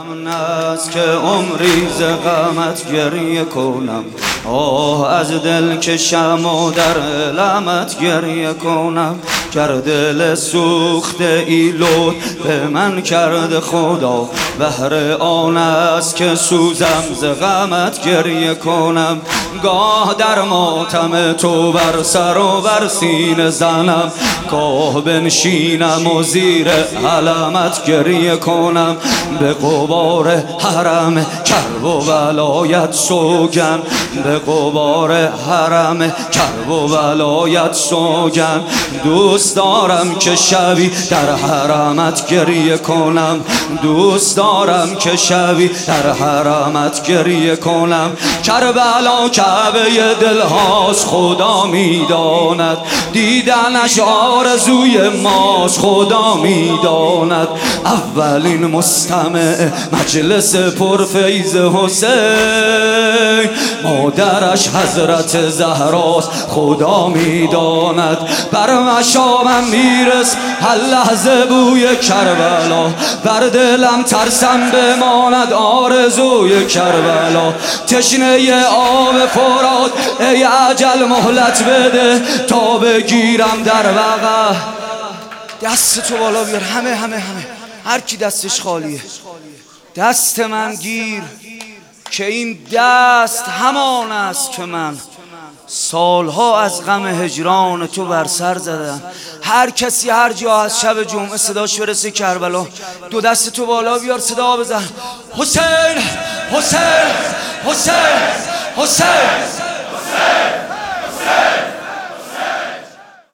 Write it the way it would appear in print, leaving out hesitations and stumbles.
امن است که عمری ز غمت گریه کنم، آه از دل کشم و در علمت گریه کنم. گر دل سوخته ای لطف به من کرده خدا، بهر آن است که سوزم ز غمت گریه کنم. گاه در ماتم تو بر سر و بر سینه زنم، گاه بنشینم و زیر علمت گریه کنم. به غبار حرم کرب و ولایت سوگن، به غبار حرم کرب و ولایت سوگن. دوست دارم که شبی در حرمت گریه کنم، دوست دارم که شبی در حرمت گریه کنم. کربلا کعبه دل هاست خدا میداند، دیدنش آرزوی ماست خدا میداند. اولین مستمع مجلس پرفیض حسین، مادرش حضرت زهراست خدا میداند. بر مشامم میرس هر لحظه بوی کربلا، بر دلم ترسم بماند آرزوی کربلا. تشنه آب فرات ای اجل مهلت بده تا بگیرم در وقع. دست تو بالا بیار، همه هر کی دستش خالیه دست من گیر، که این دست همان است که من سالها از غم هجران تو بر سر زدم. هر کسی هر جا از شب جمعه صداش برسه کربلا، دو دست تو بالا بیار صدا بزن حسین حسین حسین حسین.